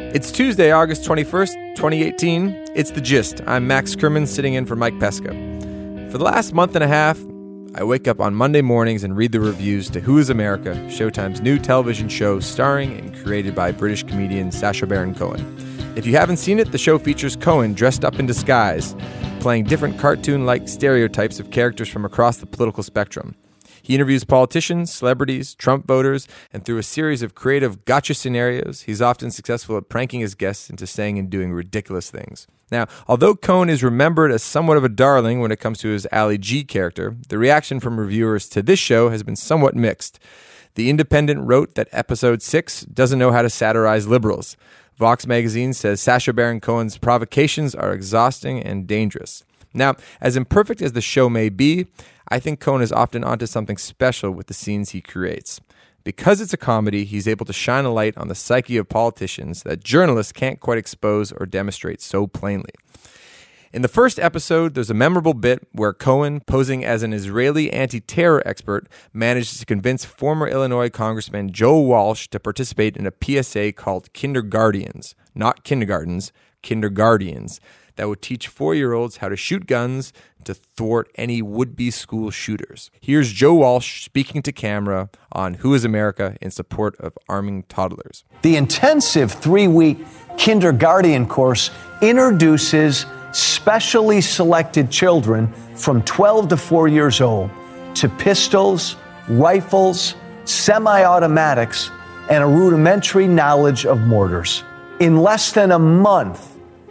It's Tuesday, August 21st, 2018. It's The Gist. I'm Max Kerman, sitting in for Mike Pesca. For the last month and a half, I wake up on Monday mornings and read the reviews to Who is America, Showtime's new television show starring and created by British comedian Sacha Baron Cohen. If you haven't seen it, the show features Cohen dressed up in disguise, playing different cartoon-like stereotypes of characters from across the political spectrum. He interviews politicians, celebrities, Trump voters, and through a series of creative gotcha scenarios, he's often successful at pranking his guests into saying and doing ridiculous things. Now, although Cohen is remembered as somewhat of a darling when it comes to his Ali G character, the reaction from reviewers to this show has been somewhat mixed. The Independent wrote that episode 6 doesn't know how to satirize liberals. Vox magazine says Sacha Baron Cohen's provocations are exhausting and dangerous. Now, as imperfect as the show may be, I think Cohen is often onto something special with the scenes he creates. Because it's a comedy, he's able to shine a light on the psyche of politicians that journalists can't quite expose or demonstrate so plainly. In the first episode, there's a memorable bit where Cohen, posing as an Israeli anti-terror expert, manages to convince former Illinois Congressman Joe Walsh to participate in a PSA called Kinderguardians, not kindergartens, Kinderguardians, that would teach 4-year-olds how to shoot guns to thwart any would-be school shooters. Here's Joe Walsh speaking to camera on Who is America in support of arming toddlers. The intensive 3-week Kinderguardian course introduces specially selected children from 12 to 4 years old to pistols, rifles, semi-automatics, and a rudimentary knowledge of mortars. In less than a month,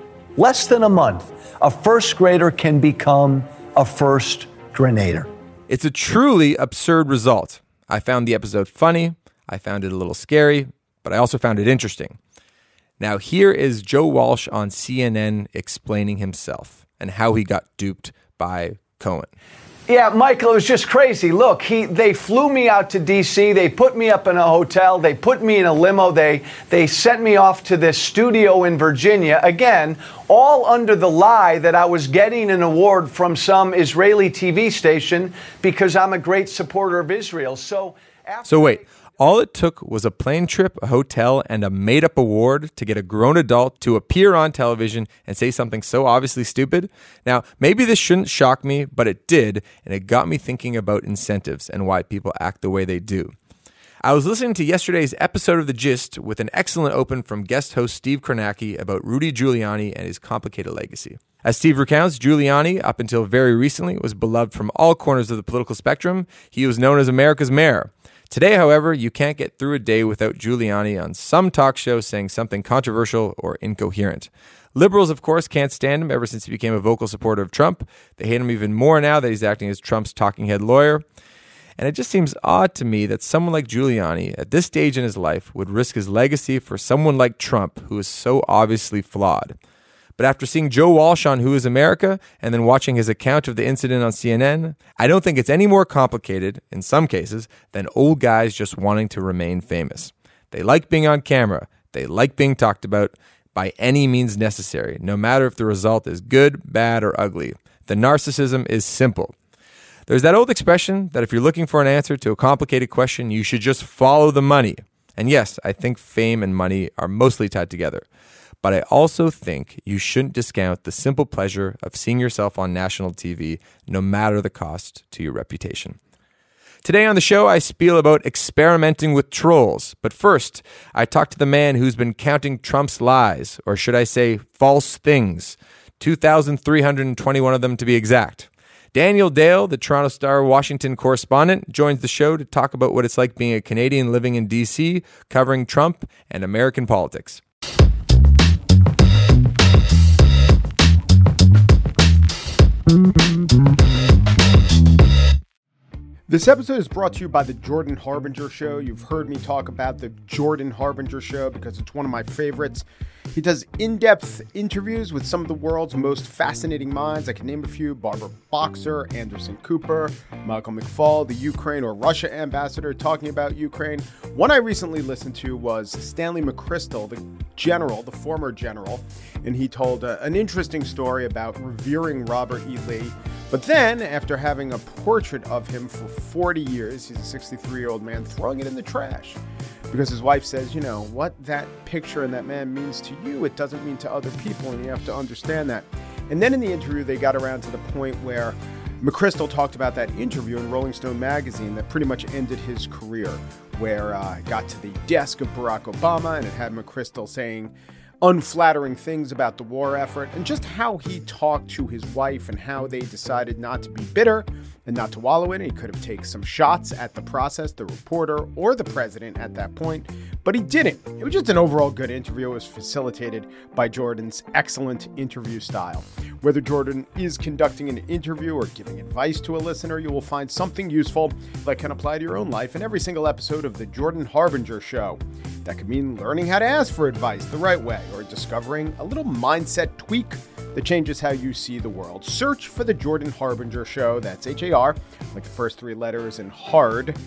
a first grader can become a first grenader. It's a truly absurd result. I found the episode funny, I found it a little scary, but I also found it interesting. Now here is Joe Walsh on CNN explaining himself and how he got duped by Cohen. Yeah, Michael, it was just crazy. Look, they flew me out to D.C. They put me up in a hotel. They put me in a limo. They sent me off to this studio in Virginia. Again, all under the lie that I was getting an award from some Israeli TV station because I'm a great supporter of Israel. So wait. All it took was a plane trip, a hotel, and a made-up award to get a grown adult to appear on television and say something so obviously stupid. Now, maybe this shouldn't shock me, but it did, and it got me thinking about incentives and why people act the way they do. I was listening to yesterday's episode of The Gist with an excellent open from guest host Steve Kornacki about Rudy Giuliani and his complicated legacy. As Steve recounts, Giuliani, up until very recently, was beloved from all corners of the political spectrum. He was known as America's mayor. Today, however, you can't get through a day without Giuliani on some talk show saying something controversial or incoherent. Liberals, of course, can't stand him ever since he became a vocal supporter of Trump. They hate him even more now that he's acting as Trump's talking head lawyer. And it just seems odd to me that someone like Giuliani, at this stage in his life, would risk his legacy for someone like Trump, who is so obviously flawed. But after seeing Joe Walsh on Who is America and then watching his account of the incident on CNN, I don't think it's any more complicated, in some cases, than old guys just wanting to remain famous. They like being on camera. They like being talked about by any means necessary, no matter if the result is good, bad, or ugly. The narcissism is simple. There's that old expression that if you're looking for an answer to a complicated question, you should just follow the money. And yes, I think fame and money are mostly tied together. But I also think you shouldn't discount the simple pleasure of seeing yourself on national TV, no matter the cost to your reputation. Today on the show, I spiel about experimenting with trolls. But first, I talk to the man who's been counting Trump's lies, or should I say false things, 2,321 of them to be exact. Daniel Dale, the Toronto Star Washington correspondent, joins the show to talk about what it's like being a Canadian living in D.C., covering Trump and American politics. This episode is brought to you by the Jordan Harbinger Show. You've heard me talk about the Jordan Harbinger Show because it's one of my favorites. He does in-depth interviews with some of the world's most fascinating minds. I can name a few: Barbara Boxer, Anderson Cooper, Michael McFaul, the Ukraine or Russia ambassador talking about Ukraine. One I recently listened to was Stanley McChrystal, the former general, and he told an interesting story about revering Robert E. Lee, But then, after having a portrait of him for 40 years, he's a 63-year-old man throwing it in the trash. Because his wife says, you know, what that picture and that man means to you, it doesn't mean to other people, and you have to understand that. And then in the interview, they got around to the point where McChrystal talked about that interview in Rolling Stone magazine that pretty much ended his career, where it got to the desk of Barack Obama, and it had McChrystal saying unflattering things about the war effort, and just how he talked to his wife and how they decided not to be bitter and not to wallow in it. He could have taken some shots at the process, the reporter, or the president at that point, but he didn't. It was just an overall good interview. It was facilitated by Jordan's excellent interview style. Whether Jordan is conducting an interview or giving advice to a listener, you will find something useful that can apply to your own life in every single episode of The Jordan Harbinger Show. That could mean learning how to ask for advice the right way, or discovering a little mindset tweak that changes how you see the world. Search for The Jordan Harbinger Show. That's HAR, like the first three letters, and hard,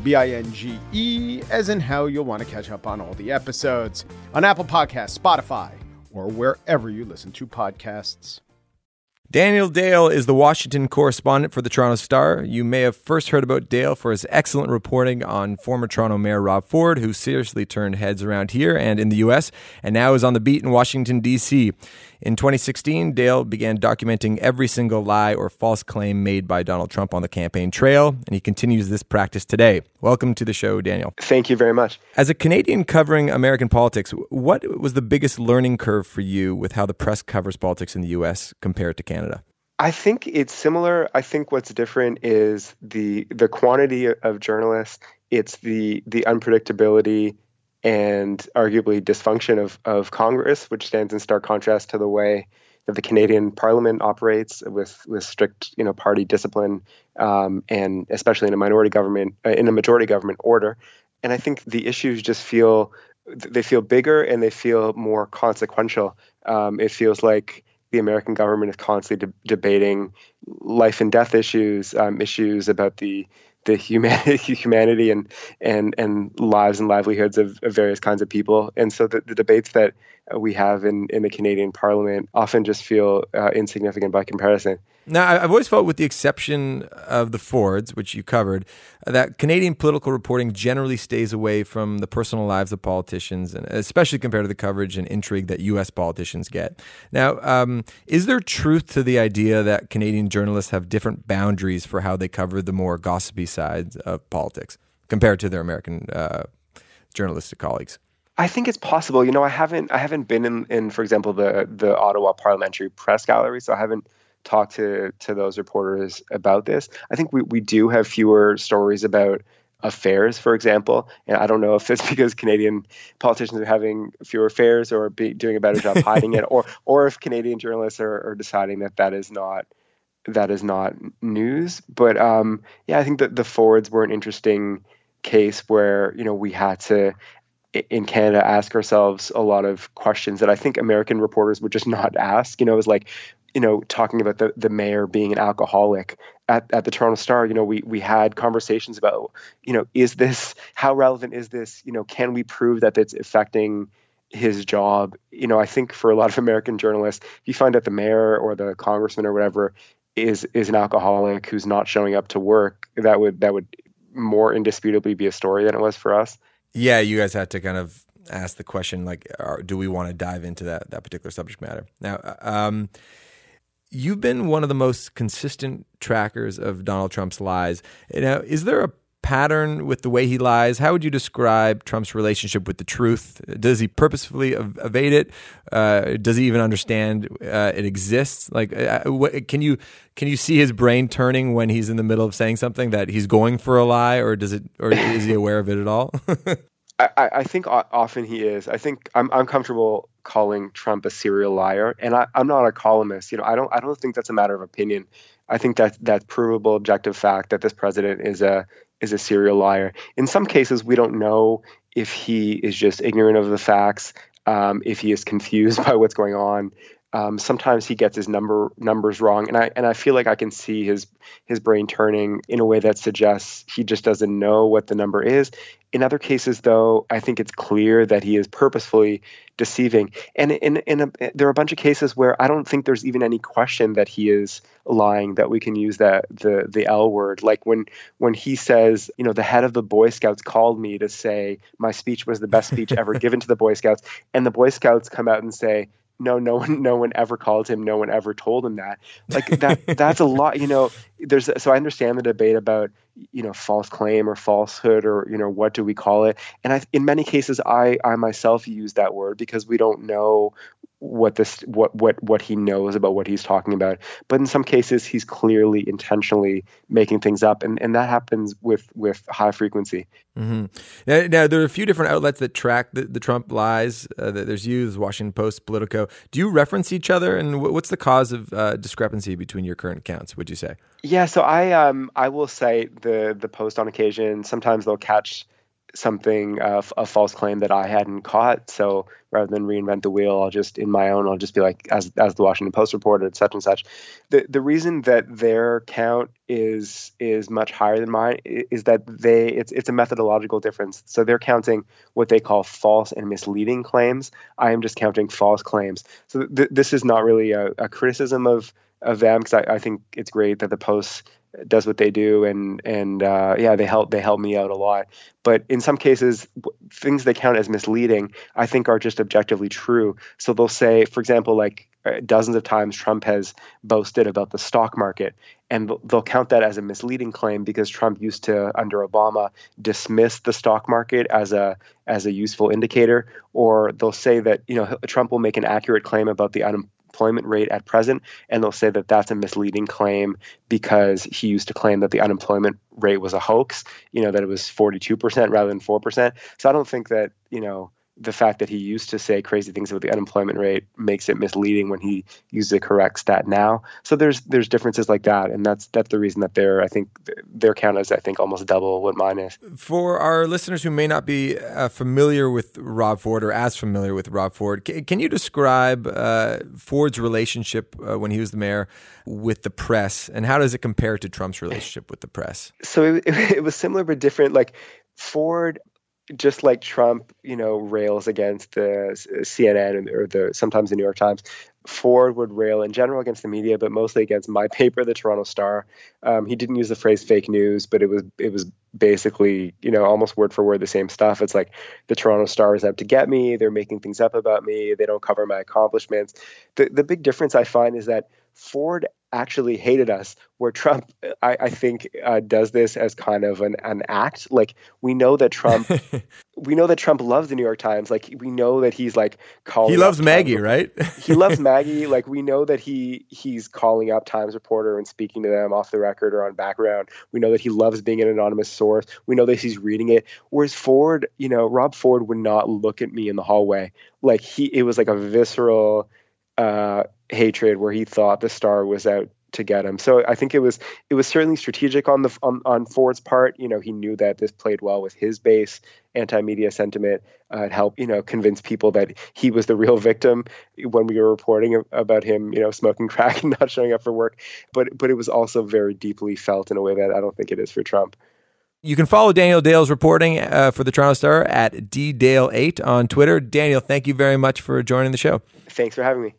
BINGE, as in how you'll want to catch up on all the episodes on Apple Podcasts, Spotify, or wherever you listen to podcasts. Daniel Dale is the Washington correspondent for the Toronto Star. You may have first heard about Dale for his excellent reporting on former Toronto Mayor Rob Ford, who seriously turned heads around here and in the U.S., and now is on the beat in Washington, D.C. In 2016, Dale began documenting every single lie or false claim made by Donald Trump on the campaign trail, and he continues this practice today. Welcome to the show, Daniel. Thank you very much. As a Canadian covering American politics, what was the biggest learning curve for you with how the press covers politics in the U.S. compared to Canada? I think it's similar. I think what's different is the quantity of journalists. It's the unpredictability and arguably dysfunction of Congress, which stands in stark contrast to the way that the Canadian Parliament operates with strict, party discipline, and especially in a majority government order. And I think the issues just feel bigger and they feel more consequential. It feels like the American government is constantly debating life and death issues, issues about the humanity and lives and livelihoods of various kinds of people. And so the debates that we have in the Canadian Parliament often just feel insignificant by comparison. Now, I've always felt, with the exception of the Fords, which you covered, that Canadian political reporting generally stays away from the personal lives of politicians, and especially compared to the coverage and intrigue that U.S. politicians get. Now, is there truth to the idea that Canadian journalists have different boundaries for how they cover the more gossipy sides of politics compared to their American journalistic colleagues? I think it's possible. I haven't been in, for example, the Ottawa Parliamentary Press Gallery, so I haven't talked to those reporters about this. I think we do have fewer stories about affairs, for example. And I don't know if it's because Canadian politicians are having fewer affairs or doing a better job hiding it, or if Canadian journalists are deciding that is not news. But I think that the Fords were an interesting case where we had to, in Canada, ask ourselves a lot of questions that I think American reporters would just not ask. It was like, talking about the mayor being an alcoholic at the Toronto Star. We had conversations about, how relevant is this? Can we prove that it's affecting his job? I think for a lot of American journalists, if you find out the mayor or the congressman or whatever is an alcoholic who's not showing up to work, that would more indisputably be a story than it was for us. Yeah, you guys had to kind of ask the question, like, do we want to dive into that particular subject matter? Now, you've been one of the most consistent trackers of Donald Trump's lies. Now, is there a pattern with the way he lies? How would you describe Trump's relationship with the truth? Does he purposefully evade it? Does he even understand it exists? Like, can you see his brain turning when he's in the middle of saying something that he's going for a lie, or is he aware of it at all? I think often he is. I think I'm comfortable calling Trump a serial liar, and I'm not a columnist. I don't think that's a matter of opinion. I think that's provable, objective fact that this president is a serial liar. In some cases, we don't know if he is just ignorant of the facts, if he is confused by what's going on, Sometimes he gets his numbers wrong, and I feel like I can see his brain turning in a way that suggests he just doesn't know what the number is. In other cases, though, I think it's clear that he is purposefully deceiving. And there are a bunch of cases where I don't think there's even any question that he is lying, that we can use the L word. Like when he says, the head of the Boy Scouts called me to say my speech was the best speech ever given to the Boy Scouts, and the Boy Scouts come out and say, no one ever called him. No one ever told him that. Like that's a lot. So I understand the debate about false claim or falsehood, or what do we call it? And in many cases, I myself use that word because we don't know what he knows about what he's talking about. But in some cases, he's clearly intentionally making things up, and that happens with high frequency. Mm-hmm. Now, there are a few different outlets that track the Trump lies. There's you, there's Washington Post, Politico. Do you reference each other, and what's the cause of discrepancy between your current accounts, would you say? Yeah, so I will cite the Post on occasion. Sometimes they'll catch something, a false claim that I hadn't caught. So rather than reinvent the wheel, I'll just be like, as the Washington Post reported, such and such. The reason that their count is much higher than mine is that it's a methodological difference. So they're counting what they call false and misleading claims. I am just counting false claims. So this is not really a criticism of them, because I think it's great that the Post does what they do, and they help me out a lot. But in some cases, things they count as misleading, I think, are just objectively true. So they'll say, for example, like dozens of times Trump has boasted about the stock market, and they'll count that as a misleading claim because Trump used to, under Obama, dismiss the stock market as a useful indicator. Or they'll say that Trump will make an accurate claim about the unemployment rate at present, and they'll say that that's a misleading claim because he used to claim that the unemployment rate was a hoax, that it was 42% rather than 4%. So I don't think that, the fact that he used to say crazy things about the unemployment rate makes it misleading when he uses the correct stat now. So there's differences like that, and that's the reason that their count is, I think, almost double what mine is. For our listeners who may not be familiar with Rob Ford, or as familiar with Rob Ford, can you describe Ford's relationship when he was the mayor with the press, and how does it compare to Trump's relationship with the press? So it was similar but different. Like Ford, just like Trump, rails against the CNN or sometimes the New York Times, Ford would rail in general against the media, but mostly against my paper, the Toronto Star. He didn't use the phrase fake news, but it was basically, almost word for word the same stuff. It's like the Toronto Star is out to get me. They're making things up about me. They don't cover my accomplishments. The big difference I find is that Ford actually hated us, where Trump, I think, does this as kind of an act. Like we know that Trump loves the New York Times. Like we know that he's like calling. He loves Maggie, right? He loves Maggie. Like we know that he's calling up Times reporter and speaking to them off the record or on background. We know that he loves being an anonymous source. We know that he's reading it. Whereas Ford, Rob Ford would not look at me in the hallway. Like it was like a visceral hatred where he thought the Star was out to get him. So I think it was certainly strategic on Ford's part. He knew that this played well with his base anti-media sentiment. It helped convince people that he was the real victim when we were reporting about him smoking crack and not showing up for work. But it was also very deeply felt in a way that I don't think it is for Trump. You can follow Daniel Dale's reporting for the Toronto Star at @ddale8 on Twitter. Daniel, thank you very much for joining the show. Thanks for having me.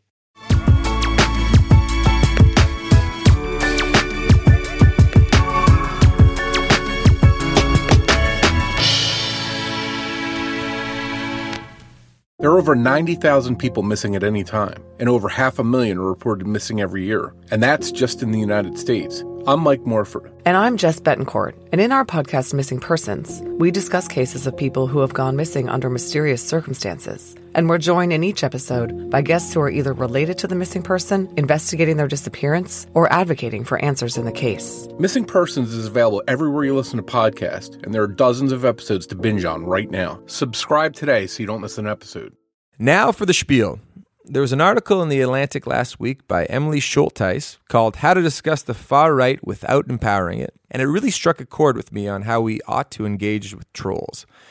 There are over 90,000 people missing at any time, and over 500,000 are reported missing every year. And that's just in the United States. I'm Mike Morford. And I'm Jess Betancourt. And in our podcast, Missing Persons, we discuss cases of people who have gone missing under mysterious circumstances. And we're joined in each episode by guests who are either related to the missing person, investigating their disappearance, or advocating for answers in the case. Missing Persons is available everywhere you listen to podcasts, and there are dozens of episodes to binge on right now. Subscribe today so you don't miss an episode. Now for the spiel. There was an article in The Atlantic last week by Emily Schultheis called How to Discuss the Far Right Without Empowering It, and it really struck a chord with me on how we ought to engage with trolls.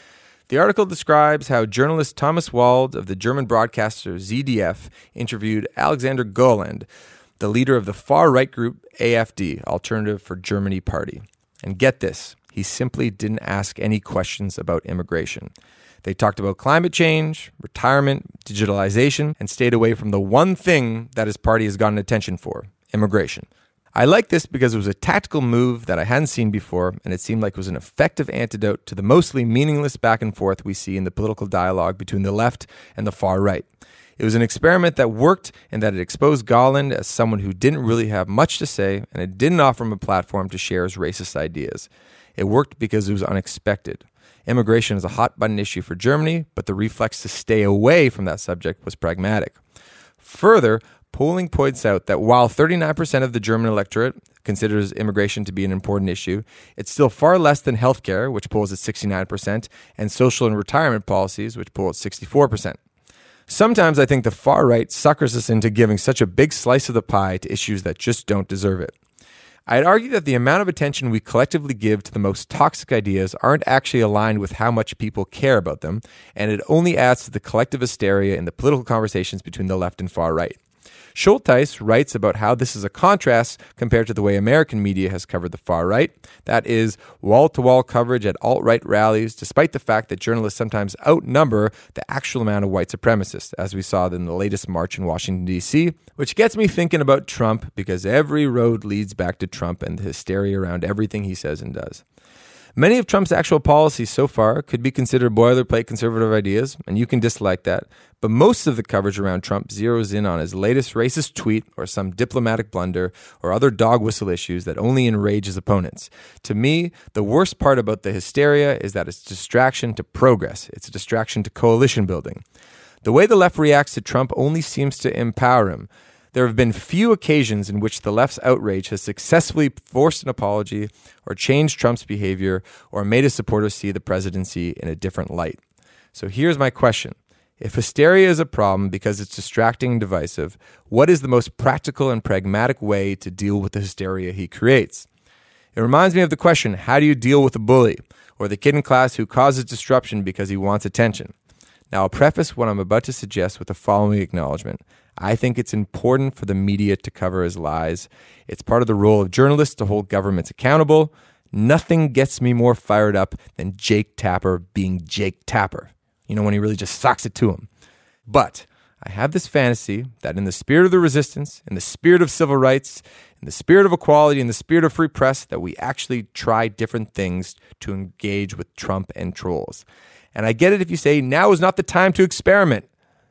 The article describes how journalist Thomas Wald of the German broadcaster ZDF interviewed Alexander Gauland, the leader of the far-right group AfD, Alternative for Germany Party. And get this, he simply didn't ask any questions about immigration. They talked about climate change, retirement, digitalization, and stayed away from the one thing that his party has gotten attention for, immigration. I like this because it was a tactical move that I hadn't seen before, and it seemed like it was an effective antidote to the mostly meaningless back and forth we see in the political dialogue between the left and the far right. It was an experiment that worked in that it exposed Gauland as someone who didn't really have much to say, and it didn't offer him a platform to share his racist ideas. It worked because it was unexpected. Immigration is a hot-button issue for Germany, but the reflex to stay away from that subject was pragmatic. Further, polling points out that while 39% of the German electorate considers immigration to be an important issue, it's still far less than healthcare, which polls at 69%, and social and retirement policies, which poll at 64%. Sometimes I think the far right suckers us into giving such a big slice of the pie to issues that just don't deserve it. I'd argue that the amount of attention we collectively give to the most toxic ideas aren't actually aligned with how much people care about them, and it only adds to the collective hysteria in the political conversations between the left and far right. Schultheis writes about how this is a contrast compared to the way American media has covered the far right. That is, wall-to-wall coverage at alt-right rallies, despite the fact that journalists sometimes outnumber the actual amount of white supremacists, as we saw in the latest march in Washington, D.C., which gets me thinking about Trump, because every road leads back to Trump and the hysteria around everything he says and does. Many of Trump's actual policies so far could be considered boilerplate conservative ideas, and you can dislike that, but most of the coverage around Trump zeroes in on his latest racist tweet or some diplomatic blunder or other dog whistle issues that only enrage his opponents. To me, the worst part about the hysteria is that it's a distraction to progress. It's a distraction to coalition building. The way the left reacts to Trump only seems to empower him. There have been few occasions in which the left's outrage has successfully forced an apology or changed Trump's behavior or made his supporters see the presidency in a different light. So here's my question. If hysteria is a problem because it's distracting and divisive, what is the most practical and pragmatic way to deal with the hysteria he creates? It reminds me of the question, how do you deal with a bully or the kid in class who causes disruption because he wants attention? Now, I'll preface what I'm about to suggest with the following acknowledgement. I think it's important for the media to cover his lies. It's part of the role of journalists to hold governments accountable. Nothing gets me more fired up than Jake Tapper being Jake Tapper. You know, when he really just socks it to him. But I have this fantasy that in the spirit of the resistance, in the spirit of civil rights, in the spirit of equality, in the spirit of free press, that we actually try different things to engage with Trump and trolls. And I get it if you say now is not the time to experiment.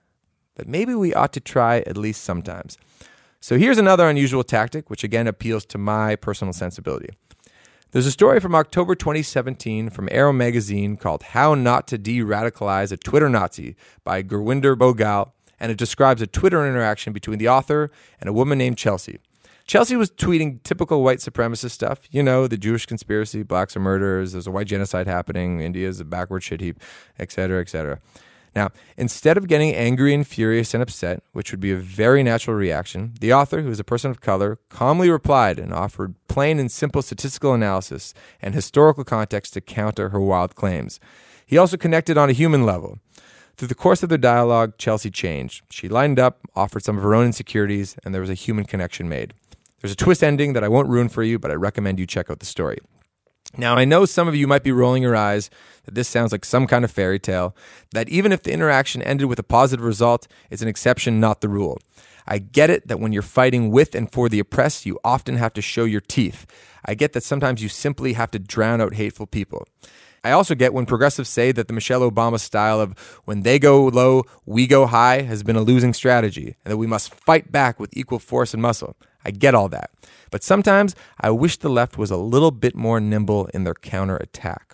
But maybe we ought to try at least sometimes. So here's another unusual tactic, which again appeals to my personal sensibility. There's a story from October 2017 from Arrow Magazine called How Not to De-Radicalize a Twitter Nazi by Gurwinder Bhogal, and it describes a Twitter interaction between the author and a woman named Chelsea. Chelsea was tweeting typical white supremacist stuff. You know, the Jewish conspiracy, blacks are murderers, there's a white genocide happening, India's a backward shit heap, etc., etc. Now, instead of getting angry and furious and upset, which would be a very natural reaction, the author, who is a person of color, calmly replied and offered plain and simple statistical analysis and historical context to counter her wild claims. He also connected on a human level. Through the course of their dialogue, Chelsea changed. She lightened up, offered some of her own insecurities, and there was a human connection made. There's a twist ending that I won't ruin for you, but I recommend you check out the story. Now, I know some of you might be rolling your eyes that this sounds like some kind of fairy tale, that even if the interaction ended with a positive result, it's an exception, not the rule. I get it that when you're fighting with and for the oppressed, you often have to show your teeth. I get that sometimes you simply have to drown out hateful people. I also get when progressives say that the Michelle Obama style of when they go low, we go high has been a losing strategy, and that we must fight back with equal force and muscle. I get all that. But sometimes I wish the left was a little bit more nimble in their counterattack.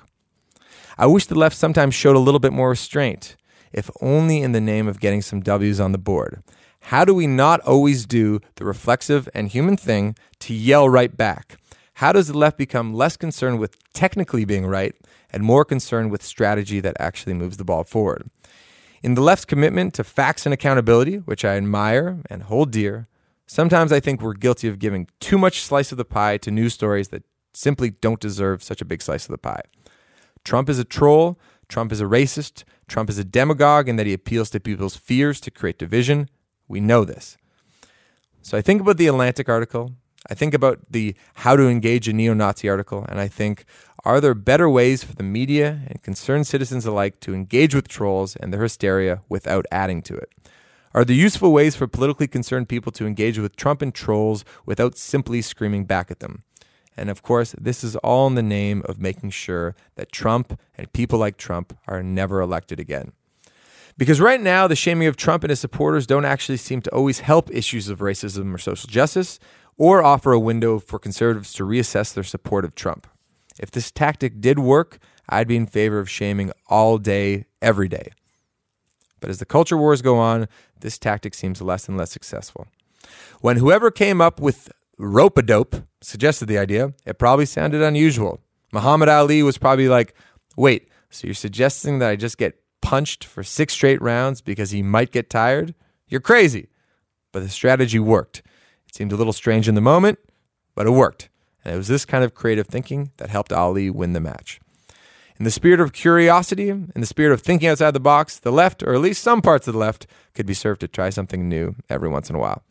I wish the left sometimes showed a little bit more restraint, if only in the name of getting some W's on the board. How do we not always do the reflexive and human thing to yell right back? How does the left become less concerned with technically being right and more concerned with strategy that actually moves the ball forward? In the left's commitment to facts and accountability, which I admire and hold dear, sometimes I think we're guilty of giving too much slice of the pie to news stories that simply don't deserve such a big slice of the pie. Trump is a troll. Trump is a racist, Trump is a demagogue, and that he appeals to people's fears to create division. We know this. So I think about the Atlantic article, I think about the how to engage a neo-Nazi article, and I think, are there better ways for the media and concerned citizens alike to engage with trolls and their hysteria without adding to it? Are there useful ways for politically concerned people to engage with Trump and trolls without simply screaming back at them? And of course, this is all in the name of making sure that Trump and people like Trump are never elected again. Because right now, the shaming of Trump and his supporters don't actually seem to always help issues of racism or social justice, or offer a window for conservatives to reassess their support of Trump. If this tactic did work, I'd be in favor of shaming all day, every day. But as the culture wars go on, this tactic seems less and less successful. When whoever came up with rope-a-dope suggested the idea, it probably sounded unusual. Muhammad Ali was probably like, wait, so you're suggesting that I just get punched for 6 straight rounds because he might get tired? You're crazy. But the strategy worked. It seemed a little strange in the moment, but it worked. And it was this kind of creative thinking that helped Ali win the match. In the spirit of curiosity, in the spirit of thinking outside the box, the left, or at least some parts of the left, could be served to try something new every once in a while.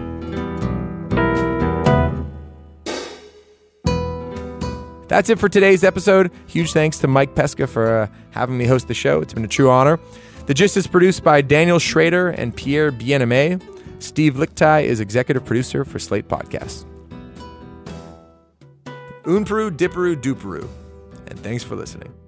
That's it for today's episode. Huge thanks to Mike Pesca for having me host the show. It's been a true honor. The Gist is produced by Daniel Schrader and Pierre Bien-Aimé. Steve Lichtai is executive producer for Slate Podcasts. Unperu, Dipperu, Duperu. And thanks for listening.